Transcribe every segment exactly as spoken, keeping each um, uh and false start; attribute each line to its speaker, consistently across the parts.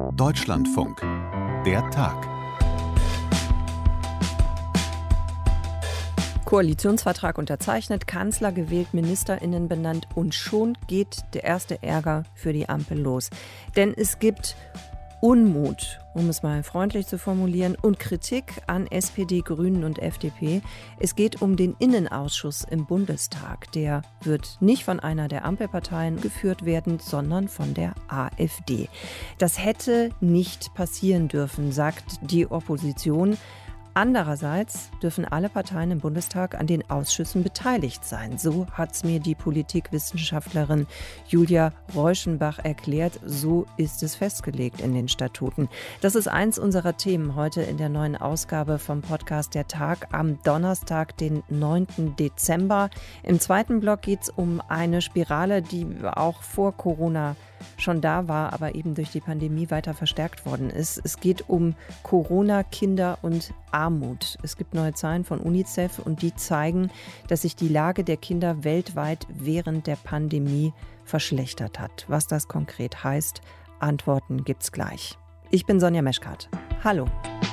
Speaker 1: Deutschlandfunk. Der Tag.
Speaker 2: Koalitionsvertrag unterzeichnet, Kanzler gewählt, MinisterInnen benannt und schon geht der erste Ärger für die Ampel los. Denn es gibt Unmut, um es mal freundlich zu formulieren, und Kritik an S P D, Grünen und F D P. Es geht um den Innenausschuss im Bundestag. Der wird nicht von einer der Ampelparteien geführt werden, sondern von der AfD. Das hätte nicht passieren dürfen, sagt die Opposition. Andererseits dürfen alle Parteien im Bundestag an den Ausschüssen beteiligt sein. So hat es mir die Politikwissenschaftlerin Julia Reuschenbach erklärt. So ist es festgelegt in den Statuten. Das ist eins unserer Themen heute in der neuen Ausgabe vom Podcast Der Tag am Donnerstag, den neunten Dezember. Im zweiten Block geht es um eine Spirale, die auch vor Corona schon da war, aber eben durch die Pandemie weiter verstärkt worden ist. Es geht um Corona, Kinder und Armut. Es gibt neue Zahlen von UNICEF und die zeigen, dass sich die Lage der Kinder weltweit während der Pandemie verschlechtert hat. Was das konkret heißt, Antworten gibt's gleich. Ich bin Sonja Meschkat. Hallo.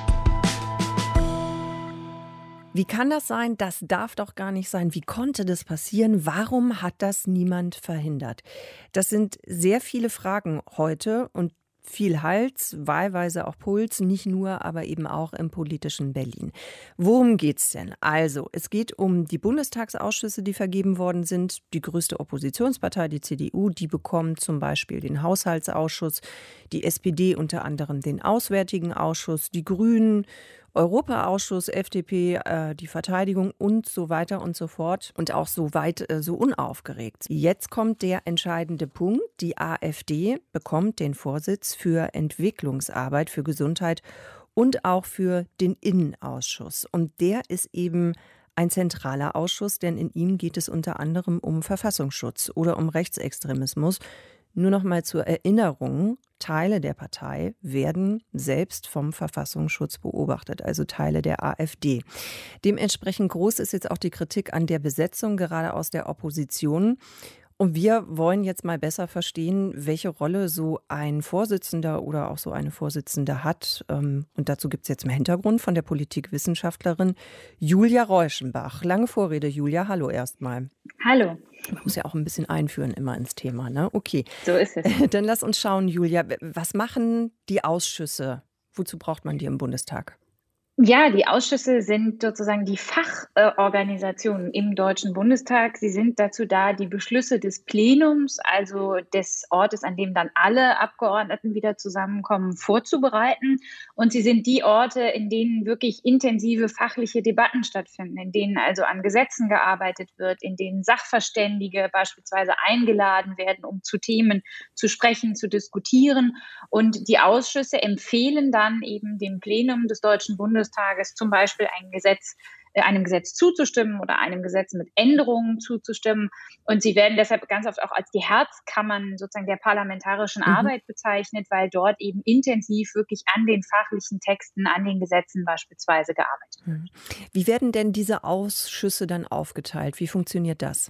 Speaker 2: Wie kann das sein? Das darf doch gar nicht sein. Wie konnte das passieren? Warum hat das niemand verhindert? Das sind sehr viele Fragen heute und viel Hals, wahlweise auch Puls, nicht nur, aber eben auch im politischen Berlin. Worum geht's denn? Also, es geht um die Bundestagsausschüsse, die vergeben worden sind. Die größte Oppositionspartei, die C D U, die bekommt zum Beispiel den Haushaltsausschuss, die S P D unter anderem den Auswärtigen Ausschuss, die Grünen, Europaausschuss, F D P, äh, die Verteidigung und so weiter und so fort. Und auch so weit, äh, so unaufgeregt. Jetzt kommt der entscheidende Punkt. Die AfD bekommt den Vorsitz für Entwicklungsarbeit, für Gesundheit und auch für den Innenausschuss. Und der ist eben ein zentraler Ausschuss, denn in ihm geht es unter anderem um Verfassungsschutz oder um Rechtsextremismus. Nur noch mal zur Erinnerung, Teile der Partei werden selbst vom Verfassungsschutz beobachtet, also Teile der AfD. Dementsprechend groß ist jetzt auch die Kritik an der Besetzung, gerade aus der Opposition. Und wir wollen jetzt mal besser verstehen, welche Rolle so ein Vorsitzender oder auch so eine Vorsitzende hat. Und dazu gibt es jetzt mehr Hintergrund von der Politikwissenschaftlerin Julia Reuschenbach. Lange Vorrede, Julia. Hallo erstmal.
Speaker 3: Hallo.
Speaker 2: Man muss ja auch ein bisschen einführen immer ins Thema, ne? Okay.
Speaker 3: So ist es.
Speaker 2: Dann lass uns schauen, Julia. Was machen die Ausschüsse? Wozu braucht man die im Bundestag?
Speaker 3: Ja, die Ausschüsse sind sozusagen die Fachorganisationen im Deutschen Bundestag. Sie sind dazu da, die Beschlüsse des Plenums, also des Ortes, an dem dann alle Abgeordneten wieder zusammenkommen, vorzubereiten. Und sie sind die Orte, in denen wirklich intensive fachliche Debatten stattfinden, in denen also an Gesetzen gearbeitet wird, in denen Sachverständige beispielsweise eingeladen werden, um zu Themen zu sprechen, zu diskutieren. Und die Ausschüsse empfehlen dann eben dem Plenum des Deutschen Bundestages Tages zum Beispiel ein Gesetz, äh, einem Gesetz zuzustimmen oder einem Gesetz mit Änderungen zuzustimmen. Und sie werden deshalb ganz oft auch als die Herzkammern sozusagen der parlamentarischen mhm. Arbeit bezeichnet, weil dort eben intensiv wirklich an den fachlichen Texten, an den Gesetzen beispielsweise gearbeitet wird.
Speaker 2: Wie werden denn diese Ausschüsse dann aufgeteilt? Wie funktioniert das?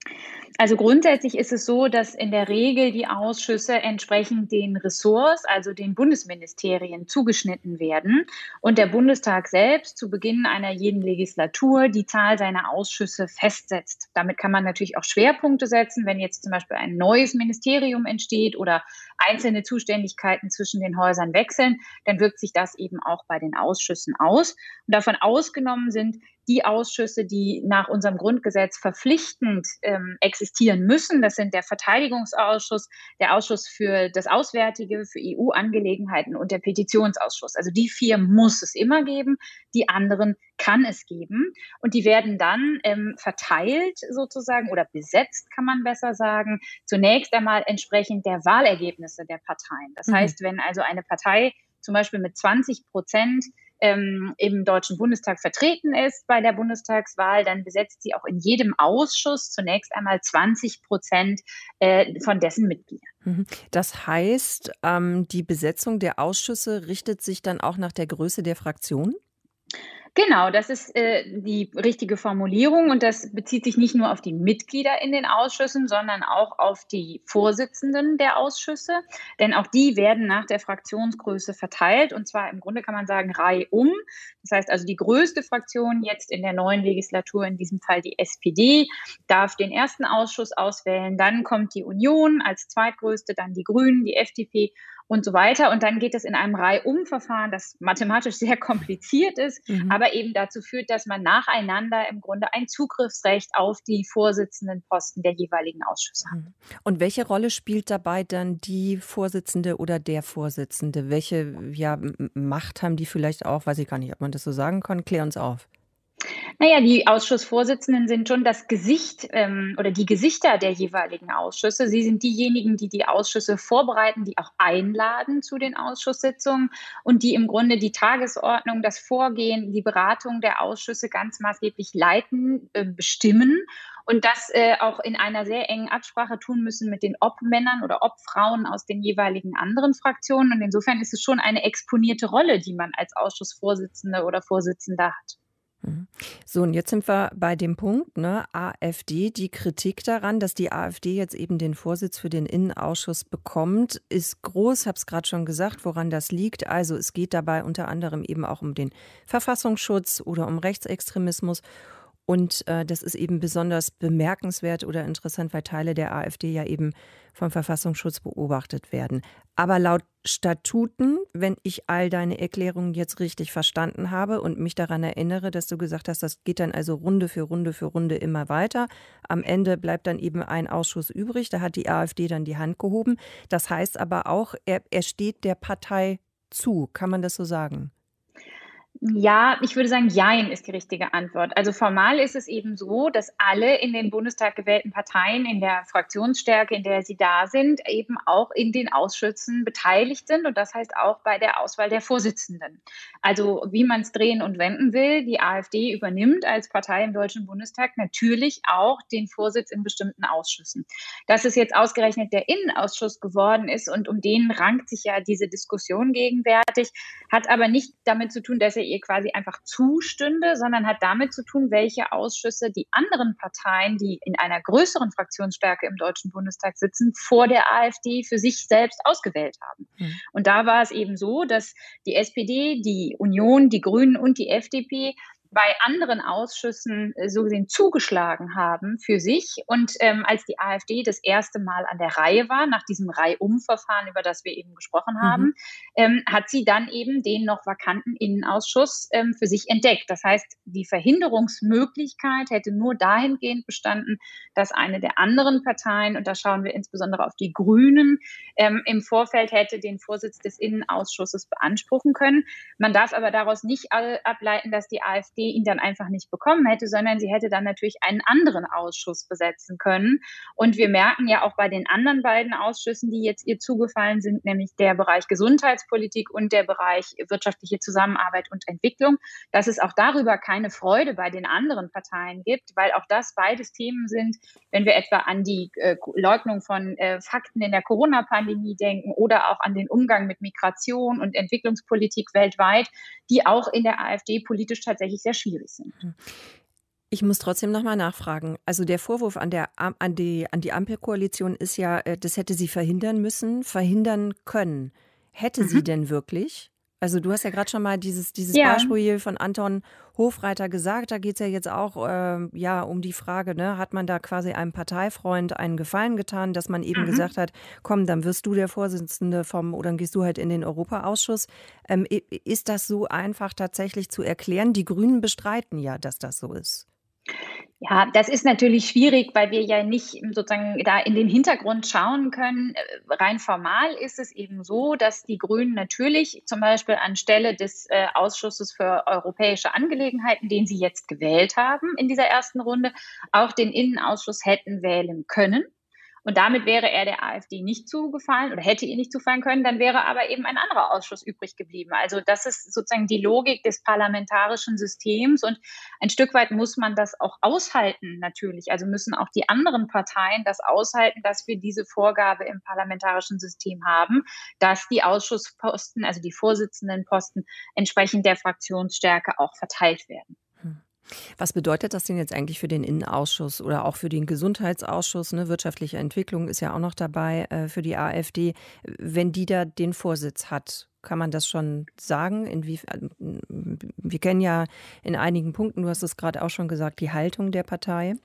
Speaker 3: Also grundsätzlich ist es so, dass in der Regel die Ausschüsse entsprechend den Ressorts, also den Bundesministerien, zugeschnitten werden und der Bundestag selbst zu Beginn einer jeden Legislatur die Zahl seiner Ausschüsse festsetzt. Damit kann man natürlich auch Schwerpunkte setzen, wenn jetzt zum Beispiel ein neues Ministerium entsteht oder einzelne Zuständigkeiten zwischen den Häusern wechseln, dann wirkt sich das eben auch bei den Ausschüssen aus. Und davon ausgenommen sind die Ausschüsse, die nach unserem Grundgesetz verpflichtend ähm, existieren müssen. Das sind der Verteidigungsausschuss, der Ausschuss für das Auswärtige, für E U-Angelegenheiten und der Petitionsausschuss. Also die vier muss es immer geben, die anderen kann es geben. Und die werden dann ähm, verteilt sozusagen oder besetzt, kann man besser sagen, zunächst einmal entsprechend der Wahlergebnisse der Parteien. Das mhm. heißt, wenn also eine Partei zum Beispiel mit zwanzig Prozent ähm, im Deutschen Bundestag vertreten ist bei der Bundestagswahl, dann besetzt sie auch in jedem Ausschuss zunächst einmal zwanzig Prozent äh, von dessen Mitgliedern.
Speaker 2: Das heißt, ähm, die Besetzung der Ausschüsse richtet sich dann auch nach der Größe der Fraktion?
Speaker 3: Genau, das ist äh, die richtige Formulierung und das bezieht sich nicht nur auf die Mitglieder in den Ausschüssen, sondern auch auf die Vorsitzenden der Ausschüsse, denn auch die werden nach der Fraktionsgröße verteilt und zwar im Grunde kann man sagen reihum. Das heißt also die größte Fraktion jetzt in der neuen Legislatur, in diesem Fall die S P D, darf den ersten Ausschuss auswählen, dann kommt die Union als zweitgrößte, dann die Grünen, die F D P und so weiter. Und dann geht es in einem Reihum-Verfahren, das mathematisch sehr kompliziert ist,
Speaker 2: Mhm.
Speaker 3: aber eben dazu führt, dass man nacheinander im Grunde ein Zugriffsrecht auf die Vorsitzendenposten der jeweiligen Ausschüsse hat.
Speaker 2: Und welche Rolle spielt dabei dann die Vorsitzende oder der Vorsitzende? Welche ja, M- Macht haben die vielleicht auch? Weiß ich gar nicht, ob man das so sagen kann. Klär uns auf.
Speaker 3: Naja, die Ausschussvorsitzenden sind schon das Gesicht ähm, oder die Gesichter der jeweiligen Ausschüsse. Sie sind diejenigen, die die Ausschüsse vorbereiten, die auch einladen zu den Ausschusssitzungen und die im Grunde die Tagesordnung, das Vorgehen, die Beratung der Ausschüsse ganz maßgeblich leiten, äh, bestimmen und das äh, auch in einer sehr engen Absprache tun müssen mit den Obmännern oder Obfrauen aus den jeweiligen anderen Fraktionen. Und insofern ist es schon eine exponierte Rolle, die man als Ausschussvorsitzende oder Vorsitzender hat.
Speaker 2: Mhm. So, und jetzt sind wir bei dem Punkt, ne, AfD, die Kritik daran, dass die AfD jetzt eben den Vorsitz für den Innenausschuss bekommt, ist groß, habe es gerade schon gesagt, woran das liegt. Also es geht dabei unter anderem eben auch um den Verfassungsschutz oder um Rechtsextremismus. Und äh, das ist eben besonders bemerkenswert oder interessant, weil Teile der AfD ja eben vom Verfassungsschutz beobachtet werden. Aber laut Statuten, wenn ich all deine Erklärungen jetzt richtig verstanden habe und mich daran erinnere, dass du gesagt hast, das geht dann also Runde für Runde für Runde immer weiter. Am Ende bleibt dann eben ein Ausschuss übrig. Da hat die AfD dann die Hand gehoben. Das heißt aber auch, er, er steht der Partei zu. Kann man das so sagen?
Speaker 3: Ja, ich würde sagen, jein ist die richtige Antwort. Also formal ist es eben so, dass alle in den Bundestag gewählten Parteien in der Fraktionsstärke, in der sie da sind, eben auch in den Ausschüssen beteiligt sind und das heißt auch bei der Auswahl der Vorsitzenden. Also wie man es drehen und wenden will, die AfD übernimmt als Partei im Deutschen Bundestag natürlich auch den Vorsitz in bestimmten Ausschüssen. Dass es jetzt ausgerechnet der Innenausschuss geworden ist und um den rankt sich ja diese Diskussion gegenwärtig, hat aber nicht damit zu tun, dass er ihr quasi einfach zustünde, sondern hat damit zu tun, welche Ausschüsse die anderen Parteien, die in einer größeren Fraktionsstärke im Deutschen Bundestag sitzen, vor der AfD für sich selbst ausgewählt haben. Mhm. Und da war es eben so, dass die S P D, die Union, die Grünen und die F D P bei anderen Ausschüssen äh, so gesehen zugeschlagen haben für sich. Und ähm, als die AfD das erste Mal an der Reihe war, nach diesem Reihum-Verfahren, über das wir eben gesprochen haben, mhm. ähm, hat sie dann eben den noch vakanten Innenausschuss ähm, für sich entdeckt. Das heißt, die Verhinderungsmöglichkeit hätte nur dahingehend bestanden, dass eine der anderen Parteien, und da schauen wir insbesondere auf die Grünen, ähm, im Vorfeld hätte den Vorsitz des Innenausschusses beanspruchen können. Man darf aber daraus nicht ableiten, dass die AfD ihn dann einfach nicht bekommen hätte, sondern sie hätte dann natürlich einen anderen Ausschuss besetzen können. Und wir merken ja auch bei den anderen beiden Ausschüssen, die jetzt ihr zugefallen sind, nämlich der Bereich Gesundheitspolitik und der Bereich wirtschaftliche Zusammenarbeit und Entwicklung, dass es auch darüber keine Freude bei den anderen Parteien gibt, weil auch das beides Themen sind, wenn wir etwa an die äh, Leugnung von äh, Fakten in der Corona-Pandemie denken oder auch an den Umgang mit Migration und Entwicklungspolitik weltweit, die auch in der AfD politisch tatsächlich sehr schwierig sind.
Speaker 2: Ich muss trotzdem noch mal nachfragen. Also der Vorwurf an, der, an, die, an die Ampelkoalition ist ja, das hätte sie verhindern müssen, verhindern können. Hätte mhm. sie denn wirklich? Also du hast ja gerade schon mal dieses, dieses ja. Beispiel von Anton Hofreiter gesagt, da geht es ja jetzt auch äh, ja, um die Frage, ne, hat man da quasi einem Parteifreund einen Gefallen getan, dass man eben mhm. gesagt hat, komm, dann wirst du der Vorsitzende vom, oder dann gehst du halt in den Europaausschuss. Ähm, ist das so einfach tatsächlich zu erklären? Die Grünen bestreiten ja, dass das so ist.
Speaker 3: Ja, das ist natürlich schwierig, weil wir ja nicht sozusagen da in den Hintergrund schauen können. Rein formal ist es eben so, dass die Grünen natürlich zum Beispiel anstelle des äh, Ausschusses für europäische Angelegenheiten, den sie jetzt gewählt haben in dieser ersten Runde, auch den Innenausschuss hätten wählen können. Und damit wäre er der AfD nicht zugefallen oder hätte ihr nicht zufallen können, dann wäre aber eben ein anderer Ausschuss übrig geblieben. Also das ist sozusagen die Logik des parlamentarischen Systems und ein Stück weit muss man das auch aushalten natürlich. Also müssen auch die anderen Parteien das aushalten, dass wir diese Vorgabe im parlamentarischen System haben, dass die Ausschussposten, also die Vorsitzendenposten, entsprechend der Fraktionsstärke auch verteilt werden.
Speaker 2: Was bedeutet das denn jetzt eigentlich für den Innenausschuss oder auch für den Gesundheitsausschuss? Ne? Wirtschaftliche Entwicklung ist ja auch noch dabei äh, für die AfD. Wenn die da den Vorsitz hat, kann man das schon sagen? Inwiefern, wir kennen ja in einigen Punkten, du hast es gerade auch schon gesagt, die Haltung der Partei.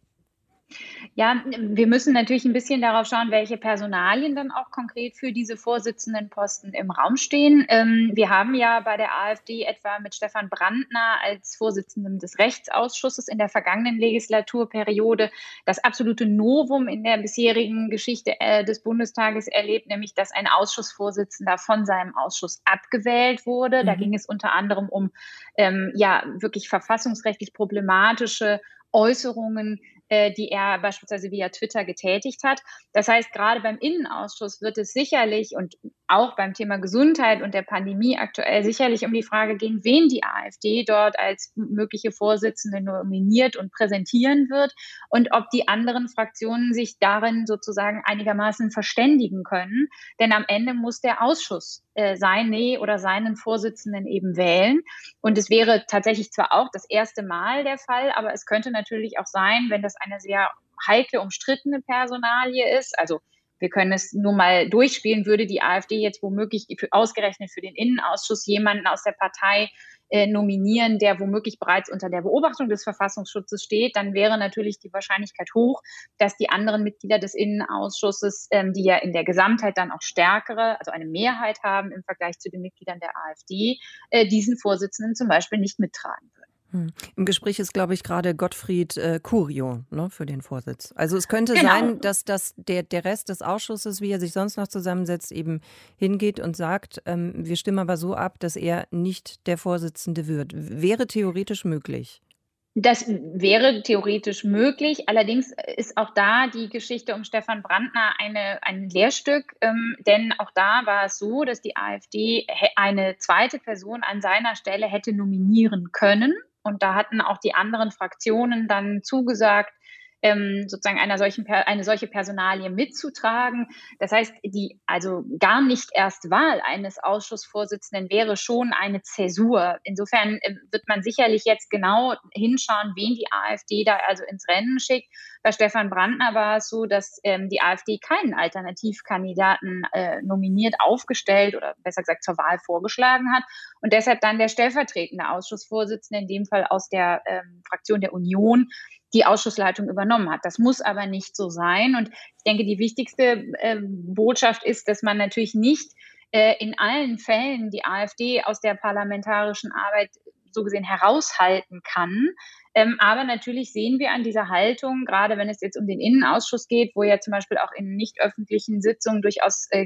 Speaker 3: Ja, wir müssen natürlich ein bisschen darauf schauen, welche Personalien dann auch konkret für diese Vorsitzendenposten im Raum stehen. Ähm, wir haben ja bei der AfD etwa mit Stefan Brandner als Vorsitzendem des Rechtsausschusses in der vergangenen Legislaturperiode das absolute Novum in der bisherigen Geschichte äh, des Bundestages erlebt, nämlich dass ein Ausschussvorsitzender von seinem Ausschuss abgewählt wurde. Mhm. Da ging es unter anderem um ähm, ja wirklich verfassungsrechtlich problematische Äußerungen, äh, die er beispielsweise via Twitter getätigt hat. Das heißt, gerade beim Innenausschuss wird es sicherlich und auch beim Thema Gesundheit und der Pandemie aktuell sicherlich um die Frage gehen, wen die AfD dort als mögliche Vorsitzende nominiert und präsentieren wird und ob die anderen Fraktionen sich darin sozusagen einigermaßen verständigen können. Denn am Ende muss der Ausschuss äh, seine oder seinen Vorsitzenden eben wählen. Und es wäre tatsächlich zwar auch das erste Mal der Fall, aber es könnte natürlich auch sein, wenn das eine sehr heikle, umstrittene Personalie ist, also wir können es nur mal durchspielen, würde die AfD jetzt womöglich für, ausgerechnet für den Innenausschuss jemanden aus der Partei äh, nominieren, der womöglich bereits unter der Beobachtung des Verfassungsschutzes steht, dann wäre natürlich die Wahrscheinlichkeit hoch, dass die anderen Mitglieder des Innenausschusses, ähm, die ja in der Gesamtheit dann auch stärkere, also eine Mehrheit haben im Vergleich zu den Mitgliedern der AfD, äh, diesen Vorsitzenden zum Beispiel nicht mittragen würden.
Speaker 2: Hm. Im Gespräch ist, glaube ich, gerade Gottfried äh, Curio, ne, für den Vorsitz. Also es könnte
Speaker 3: Genau.
Speaker 2: sein, dass, dass der, der Rest des Ausschusses, wie er sich sonst noch zusammensetzt, eben hingeht und sagt, ähm, wir stimmen aber so ab, dass er nicht der Vorsitzende wird. Wäre theoretisch möglich.
Speaker 3: Das wäre theoretisch möglich. Allerdings ist auch da die Geschichte um Stefan Brandner eine, ein Lehrstück. Ähm, denn auch da war es so, dass die AfD eine zweite Person an seiner Stelle hätte nominieren können. Und da hatten auch die anderen Fraktionen dann zugesagt, ähm, sozusagen einer solchen, eine solche Personalie mitzutragen. Das heißt, die also gar nicht erst Wahl eines Ausschussvorsitzenden wäre schon eine Zäsur. Insofern äh, wird man sicherlich jetzt genau hinschauen, wen die AfD da also ins Rennen schickt. Bei Stefan Brandner war es so, dass ähm, die AfD keinen Alternativkandidaten äh, nominiert, aufgestellt oder besser gesagt zur Wahl vorgeschlagen hat und deshalb dann der stellvertretende Ausschussvorsitzende, in dem Fall aus der ähm, Fraktion der Union, die Ausschussleitung übernommen hat. Das muss aber nicht so sein. Und ich denke, die wichtigste äh, Botschaft ist, dass man natürlich nicht äh, in allen Fällen die AfD aus der parlamentarischen Arbeit so gesehen heraushalten kann. Ähm, aber natürlich sehen wir an dieser Haltung, gerade wenn es jetzt um den Innenausschuss geht, wo ja zum Beispiel auch in nicht öffentlichen Sitzungen durchaus äh,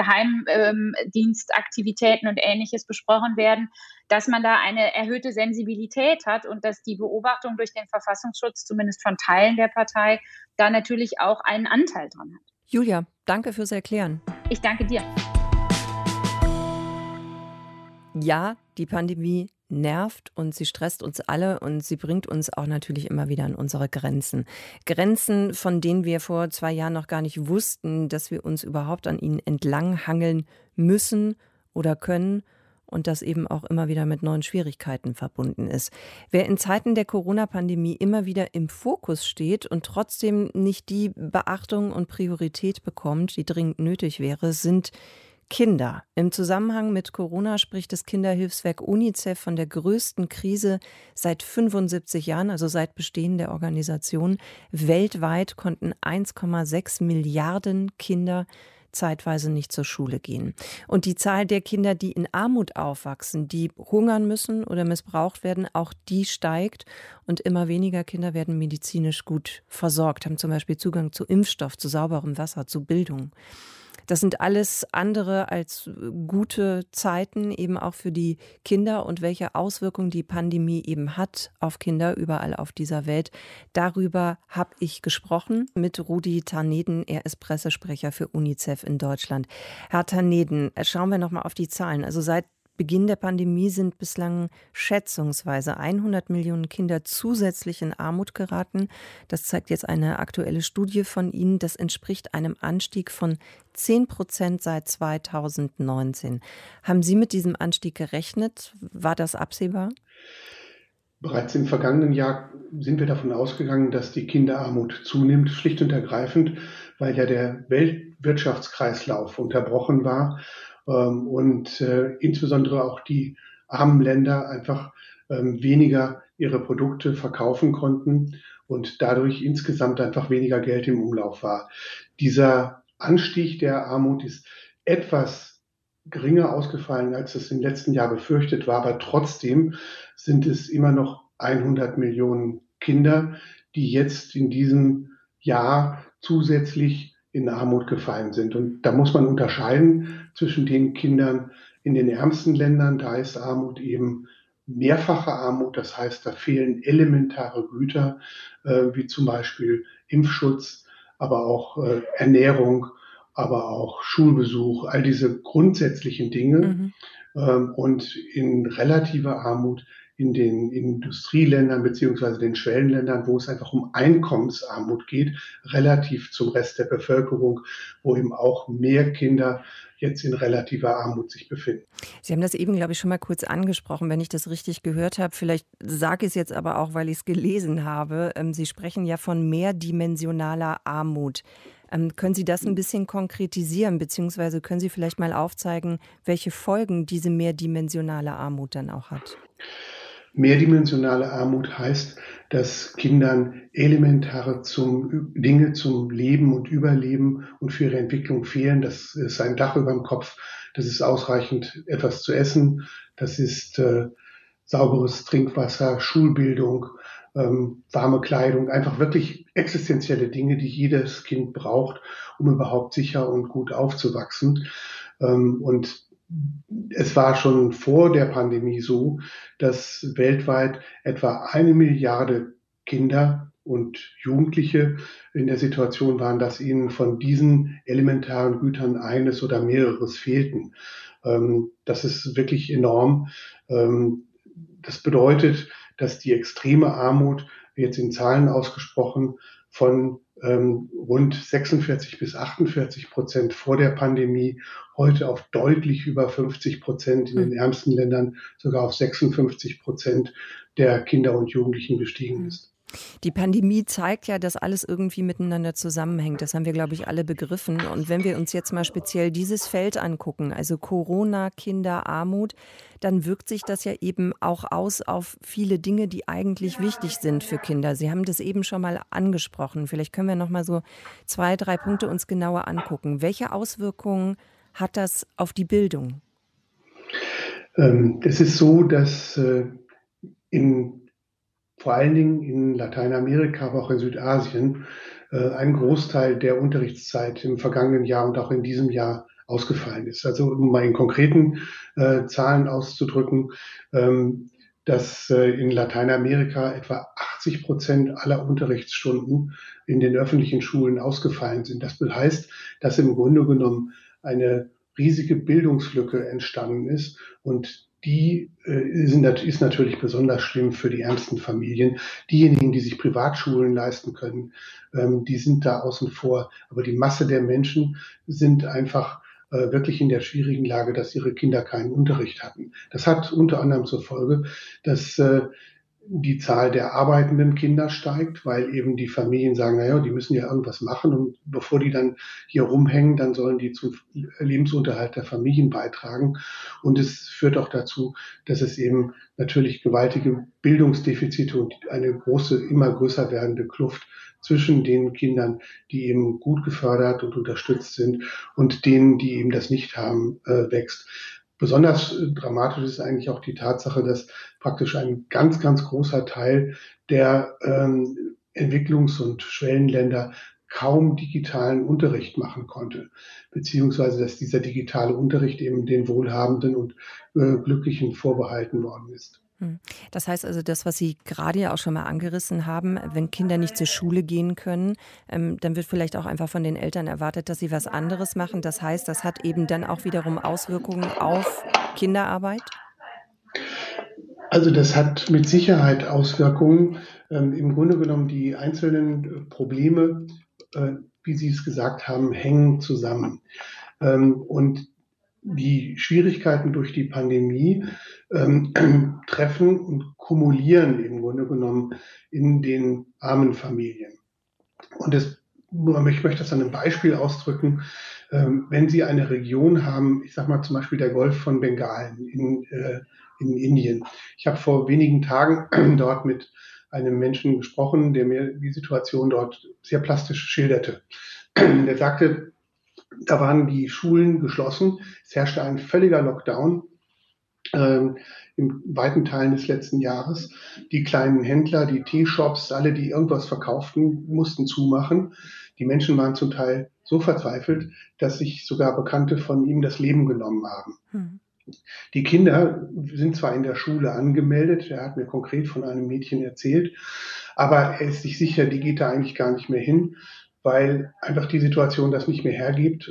Speaker 3: Geheimdienstaktivitäten ähm, und Ähnliches besprochen werden, dass man da eine erhöhte Sensibilität hat und dass die Beobachtung durch den Verfassungsschutz, zumindest von Teilen der Partei, da natürlich auch einen Anteil dran hat.
Speaker 2: Julia, danke fürs Erklären.
Speaker 3: Ich danke dir.
Speaker 2: Ja, die Pandemie nervt und sie stresst uns alle und sie bringt uns auch natürlich immer wieder an unsere Grenzen. Grenzen, von denen wir vor zwei Jahren noch gar nicht wussten, dass wir uns überhaupt an ihnen entlanghangeln müssen oder können und das eben auch immer wieder mit neuen Schwierigkeiten verbunden ist. Wer in Zeiten der Corona-Pandemie immer wieder im Fokus steht und trotzdem nicht die Beachtung und Priorität bekommt, die dringend nötig wäre, sind Kinder. Im Zusammenhang mit Corona spricht das Kinderhilfswerk UNICEF von der größten Krise seit fünfundsiebzig Jahren, also seit Bestehen der Organisation. Weltweit konnten eins Komma sechs Milliarden Kinder zeitweise nicht zur Schule gehen. Und die Zahl der Kinder, die in Armut aufwachsen, die hungern müssen oder missbraucht werden, auch die steigt. Und immer weniger Kinder werden medizinisch gut versorgt, haben zum Beispiel Zugang zu Impfstoff, zu sauberem Wasser, zu Bildung. Das sind alles andere als gute Zeiten, eben auch für die Kinder und welche Auswirkungen die Pandemie eben hat auf Kinder überall auf dieser Welt. Darüber habe ich gesprochen mit Rudi Taneden. Er ist Pressesprecher für UNICEF in Deutschland. Herr Taneden, schauen wir nochmal auf die Zahlen. Also seit Beginn der Pandemie sind bislang schätzungsweise hundert Millionen Kinder zusätzlich in Armut geraten. Das zeigt jetzt eine aktuelle Studie von Ihnen. Das entspricht einem Anstieg von zehn Prozent seit zweitausendneunzehn. Haben Sie mit diesem Anstieg gerechnet? War das absehbar?
Speaker 4: Bereits im vergangenen Jahr sind wir davon ausgegangen, dass die Kinderarmut zunimmt, schlicht und ergreifend, weil ja der Weltwirtschaftskreislauf unterbrochen war. Ähm, und äh, insbesondere auch die armen Länder einfach ähm, weniger ihre Produkte verkaufen konnten und dadurch insgesamt einfach weniger Geld im Umlauf war. Dieser Anstieg der Armut ist etwas geringer ausgefallen, als es im letzten Jahr befürchtet war, aber trotzdem sind es immer noch hundert Millionen Kinder, die jetzt in diesem Jahr zusätzlich in Armut gefallen sind. Und da muss man unterscheiden zwischen den Kindern in den ärmsten Ländern. Da ist Armut eben mehrfache Armut. Das heißt, da fehlen elementare Güter, äh, wie zum Beispiel Impfschutz, aber auch äh, Ernährung, aber auch Schulbesuch, all diese grundsätzlichen Dinge. Mhm. Ähm, und in relativer Armut in den Industrieländern beziehungsweise den Schwellenländern, wo es einfach um Einkommensarmut geht, relativ zum Rest der Bevölkerung, wo eben auch mehr Kinder jetzt in relativer Armut sich befinden.
Speaker 2: Sie haben das eben, glaube ich, schon mal kurz angesprochen, wenn ich das richtig gehört habe. Vielleicht sage ich es jetzt aber auch, weil ich es gelesen habe. Sie sprechen ja von mehrdimensionaler Armut. Ähm, können Sie das ein bisschen konkretisieren, beziehungsweise können Sie vielleicht mal aufzeigen, welche Folgen diese mehrdimensionale Armut dann auch hat?
Speaker 4: Mehrdimensionale Armut heißt, dass Kindern elementare zum, Dinge zum Leben und Überleben und für ihre Entwicklung fehlen. Das ist ein Dach über dem Kopf, das ist ausreichend etwas zu essen, das ist äh, sauberes Trinkwasser, Schulbildung, ähm, warme Kleidung, einfach wirklich existenzielle Dinge, die jedes Kind braucht, um überhaupt sicher und gut aufzuwachsen. Ähm, und Es war schon vor der Pandemie so, dass weltweit etwa eine Milliarde Kinder und Jugendliche in der Situation waren, dass ihnen von diesen elementaren Gütern eines oder mehreres fehlten. Das ist wirklich enorm. Das bedeutet, dass die extreme Armut, jetzt in Zahlen ausgesprochen, von ähm, rund sechsundvierzig bis achtundvierzig Prozent vor der Pandemie heute auf deutlich über fünfzig Prozent in den ärmsten Ländern, sogar auf sechsundfünfzig Prozent der Kinder und Jugendlichen gestiegen ist.
Speaker 2: Die Pandemie zeigt ja, dass alles irgendwie miteinander zusammenhängt. Das haben wir, glaube ich, alle begriffen. Und wenn wir uns jetzt mal speziell dieses Feld angucken, also Corona, Kinder, Armut, dann wirkt sich das ja eben auch aus auf viele Dinge, die eigentlich wichtig sind für Kinder. Sie haben das eben schon mal angesprochen. Vielleicht können wir noch mal so zwei, drei Punkte uns genauer angucken. Welche Auswirkungen hat das auf die Bildung?
Speaker 4: Ähm, es ist so, dass äh, in vor allen Dingen in Lateinamerika, aber auch in Südasien, äh, ein Großteil der Unterrichtszeit im vergangenen Jahr und auch in diesem Jahr ausgefallen ist. Also um mal in konkreten äh, Zahlen auszudrücken, ähm, dass äh, in Lateinamerika etwa achtzig Prozent aller Unterrichtsstunden in den öffentlichen Schulen ausgefallen sind. Das heißt, dass im Grunde genommen eine riesige Bildungslücke entstanden ist und die äh, sind, ist natürlich besonders schlimm für die ärmsten Familien. Diejenigen, die sich Privatschulen leisten können, ähm, die sind da außen vor. Aber die Masse der Menschen sind einfach äh, wirklich in der schwierigen Lage, dass ihre Kinder keinen Unterricht hatten. Das hat unter anderem zur Folge, dass äh, die Zahl der arbeitenden Kinder steigt, weil eben die Familien sagen, naja, die müssen ja irgendwas machen und bevor die dann hier rumhängen, dann sollen die zum Lebensunterhalt der Familien beitragen. Und es führt auch dazu, dass es eben natürlich gewaltige Bildungsdefizite und eine große, immer größer werdende Kluft zwischen den Kindern, die eben gut gefördert und unterstützt sind und denen, die eben das nicht haben, äh, wächst. Besonders dramatisch ist eigentlich auch die Tatsache, dass praktisch ein ganz, ganz großer Teil der ähm, Entwicklungs- und Schwellenländer kaum digitalen Unterricht machen konnte, beziehungsweise dass dieser digitale Unterricht eben den Wohlhabenden und äh, Glücklichen vorbehalten worden ist.
Speaker 2: Hm. Das heißt also, das, was Sie gerade ja auch schon mal angerissen haben, wenn Kinder nicht zur Schule gehen können, ähm, dann wird vielleicht auch einfach von den Eltern erwartet, dass sie was anderes machen. Das heißt, das hat eben dann auch wiederum Auswirkungen auf Kinderarbeit?
Speaker 4: Also das hat mit Sicherheit Auswirkungen. Ähm, im Grunde genommen die einzelnen äh, Probleme, äh, wie Sie es gesagt haben, hängen zusammen. Ähm, und die Schwierigkeiten durch die Pandemie ähm, treffen und kumulieren im Grunde genommen in den armen Familien. Und das, ich möchte das an einem Beispiel ausdrücken. Ähm, wenn Sie eine Region haben, ich sage mal zum Beispiel der Golf von Bengalen in, äh, in Indien. Ich habe vor wenigen Tagen dort mit einem Menschen gesprochen, der mir die Situation dort sehr plastisch schilderte. Der sagte, da waren die Schulen geschlossen, es herrschte ein völliger Lockdown ähm, in weiten Teilen des letzten Jahres. Die kleinen Händler, die Teeshops, alle, die irgendwas verkauften, mussten zumachen. Die Menschen waren zum Teil so verzweifelt, dass sich sogar Bekannte von ihm das Leben genommen haben. Hm. Die Kinder sind zwar in der Schule angemeldet, er hat mir konkret von einem Mädchen erzählt, aber er ist sich sicher, die geht da eigentlich gar nicht mehr hin, weil einfach die Situation das nicht mehr hergibt.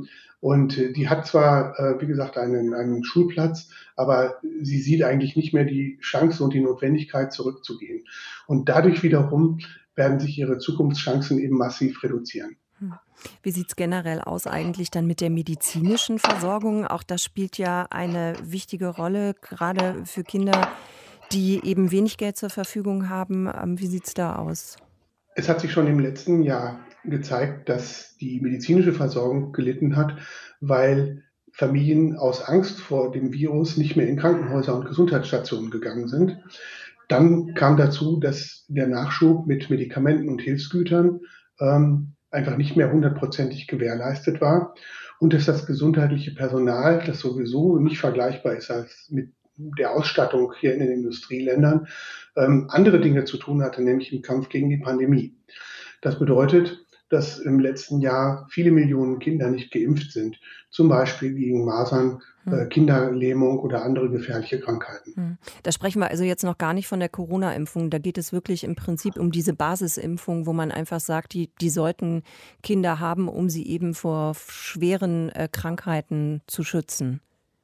Speaker 4: Und die hat zwar, wie gesagt, einen, einen Schulplatz, aber sie sieht eigentlich nicht mehr die Chance und die Notwendigkeit, zurückzugehen. Und dadurch wiederum werden sich ihre Zukunftschancen eben massiv reduzieren.
Speaker 2: Wie sieht es generell aus eigentlich dann mit der medizinischen Versorgung? Auch das spielt ja eine wichtige Rolle, gerade für Kinder, die eben wenig Geld zur Verfügung haben. Wie sieht es da aus?
Speaker 4: Es hat sich schon im letzten Jahr gezeigt, dass die medizinische Versorgung gelitten hat, weil Familien aus Angst vor dem Virus nicht mehr in Krankenhäuser und Gesundheitsstationen gegangen sind. Dann kam dazu, dass der Nachschub mit Medikamenten und Hilfsgütern ähm, einfach nicht mehr hundertprozentig gewährleistet war und dass das gesundheitliche Personal, das sowieso nicht vergleichbar ist als mit der Ausstattung hier in den Industrieländern, ähm, andere Dinge zu tun hatte, nämlich im Kampf gegen die Pandemie. Das bedeutet, dass im letzten Jahr viele Millionen Kinder nicht geimpft sind, zum Beispiel gegen Masern, äh, Kinderlähmung oder andere gefährliche Krankheiten.
Speaker 2: Da sprechen wir also jetzt noch gar nicht von der Corona-Impfung. Da geht es wirklich im Prinzip um diese Basisimpfung, wo man einfach sagt, die, die sollten Kinder haben, um sie eben vor schweren äh, Krankheiten zu schützen.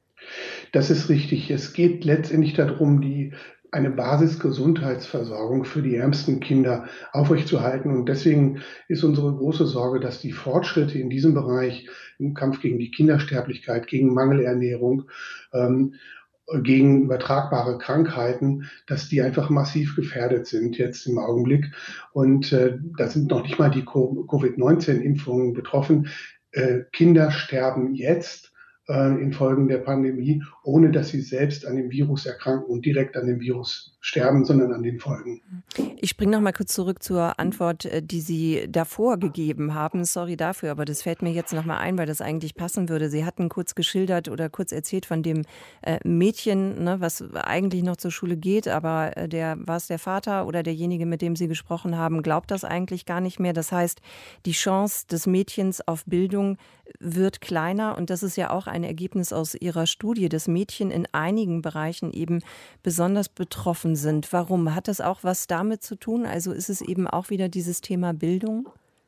Speaker 4: Das ist richtig. Es geht letztendlich darum, die eine Basisgesundheitsversorgung für die ärmsten Kinder aufrechtzuerhalten. Und deswegen ist unsere große Sorge, dass die Fortschritte in diesem Bereich im Kampf gegen die Kindersterblichkeit, gegen Mangelernährung, ähm, gegen übertragbare Krankheiten, dass die einfach massiv gefährdet sind jetzt im Augenblick. Und äh, da sind noch nicht mal die Covid neunzehn Impfungen betroffen. Äh, Kinder sterben jetzt infolge der Pandemie, ohne dass sie selbst an dem Virus erkranken und direkt an dem Virus sterben, sondern an den Folgen.
Speaker 2: Ich springe noch mal kurz zurück zur Antwort, die Sie davor gegeben haben. Sorry dafür, aber das fällt mir jetzt noch mal ein, weil das eigentlich passen würde. Sie hatten kurz geschildert oder kurz erzählt von dem äh, Mädchen, ne, was eigentlich noch zur Schule geht, aber äh, der, war es der Vater oder derjenige, mit dem Sie gesprochen haben, glaubt das eigentlich gar nicht mehr. Das heißt, die Chance des Mädchens auf Bildung wird kleiner und das ist ja auch ein Ergebnis aus Ihrer Studie, dass Mädchen in einigen Bereichen eben besonders betroffen sind. Warum? Hat das auch was damit zu tun? Also ist es eben auch wieder dieses Thema Bildung?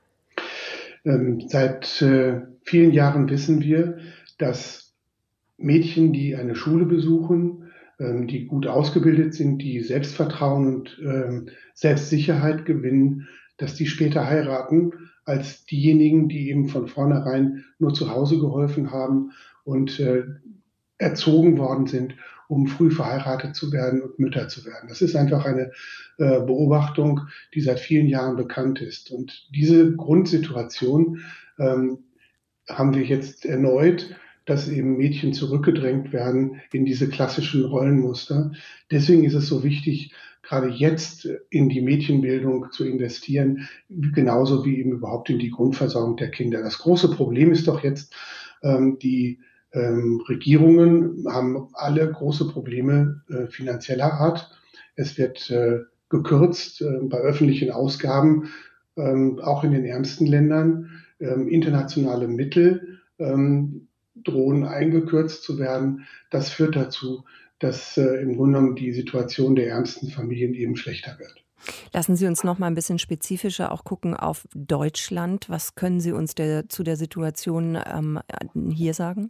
Speaker 4: Ähm, seit äh, vielen Jahren wissen wir, dass Mädchen, die eine Schule besuchen, ähm, die gut ausgebildet sind, die Selbstvertrauen und ähm, Selbstsicherheit gewinnen, dass die später heiraten, als diejenigen, die eben von vornherein nur zu Hause geholfen haben und äh, erzogen worden sind, um früh verheiratet zu werden und Mütter zu werden. Das ist einfach eine äh, Beobachtung, die seit vielen Jahren bekannt ist. Und diese Grundsituation ähm, haben wir jetzt erneut, dass eben Mädchen zurückgedrängt werden in diese klassischen Rollenmuster. Deswegen ist es so wichtig, gerade jetzt in die Mädchenbildung zu investieren, genauso wie eben überhaupt in die Grundversorgung der Kinder. Das große Problem ist doch jetzt, ähm, die ähm, Regierungen haben alle große Probleme äh, finanzieller Art. Es wird äh, gekürzt äh, bei öffentlichen Ausgaben. ähm, auch in den ärmsten Ländern. Ähm, internationale Mittel ähm, drohen eingekürzt zu werden. Das führt dazu, dass äh, im Grunde genommen die Situation der ärmsten Familien eben schlechter wird.
Speaker 2: Lassen Sie uns noch mal ein bisschen spezifischer auch gucken auf Deutschland. Was können Sie uns der, zu der Situation ähm, hier sagen?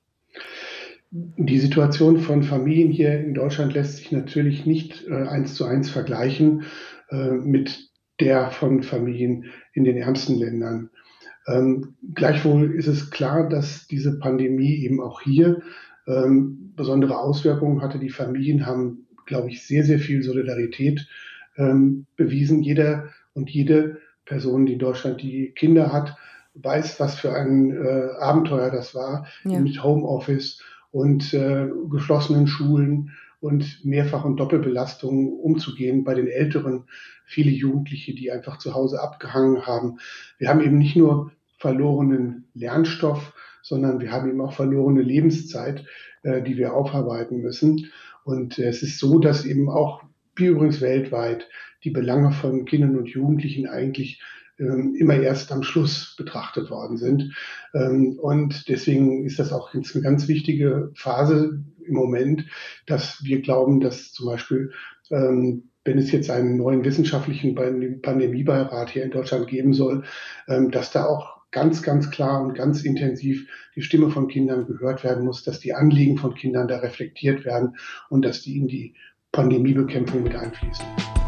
Speaker 4: Die Situation von Familien hier in Deutschland lässt sich natürlich nicht äh, eins zu eins vergleichen äh, mit der von Familien in den ärmsten Ländern. Ähm, gleichwohl ist es klar, dass diese Pandemie eben auch hier ähm, besondere Auswirkungen hatte. Die Familien haben, glaube ich, sehr, sehr viel Solidarität ähm, bewiesen. Jeder und jede Person, die in Deutschland die Kinder hat, weiß, was für ein äh, Abenteuer das war
Speaker 2: Ja.
Speaker 4: mit Homeoffice und äh, geschlossenen Schulen und Mehrfach- und Doppelbelastungen umzugehen bei den Älteren. Viele Jugendliche, die einfach zu Hause abgehangen haben. Wir haben eben nicht nur verlorenen Lernstoff, sondern wir haben eben auch verlorene Lebenszeit, äh, die wir aufarbeiten müssen. Und äh, es ist so, dass eben auch, wie übrigens weltweit, die Belange von Kindern und Jugendlichen eigentlich ähm, immer erst am Schluss betrachtet worden sind. Ähm, und deswegen ist das auch jetzt eine ganz wichtige Phase im Moment, dass wir glauben, dass zum Beispiel, ähm, wenn es jetzt einen neuen wissenschaftlichen Pandemiebeirat hier in Deutschland geben soll, ähm, dass da auch ganz, ganz klar und ganz intensiv die Stimme von Kindern gehört werden muss, dass die Anliegen von Kindern da reflektiert werden und dass die in die Pandemiebekämpfung mit einfließen.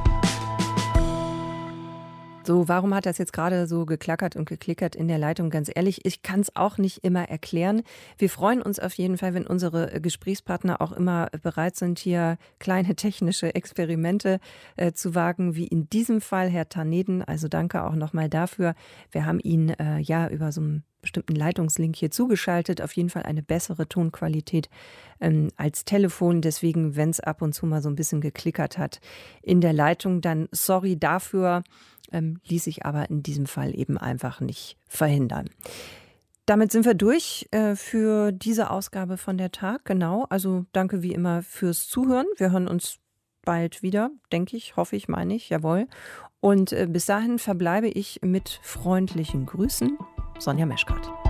Speaker 2: So, warum hat das jetzt gerade so geklackert und geklickert in der Leitung? Ganz ehrlich, ich kann es auch nicht immer erklären. Wir freuen uns auf jeden Fall, wenn unsere Gesprächspartner auch immer bereit sind, hier kleine technische Experimente äh, zu wagen, wie in diesem Fall Herr Taneden. Also danke auch nochmal dafür. Wir haben ihn äh, ja über so einen bestimmten Leitungslink hier zugeschaltet. Auf jeden Fall eine bessere Tonqualität ähm, als Telefon. Deswegen, wenn es ab und zu mal so ein bisschen geklickert hat in der Leitung, dann sorry dafür. Ähm, ließ sich aber in diesem Fall eben einfach nicht verhindern. Damit sind wir durch äh, für diese Ausgabe von der Tag. Genau, also danke wie immer fürs Zuhören. Wir hören uns bald wieder, denke ich, hoffe ich, meine ich, jawohl. Und äh, bis dahin verbleibe ich mit freundlichen Grüßen. Sonja Meschkat.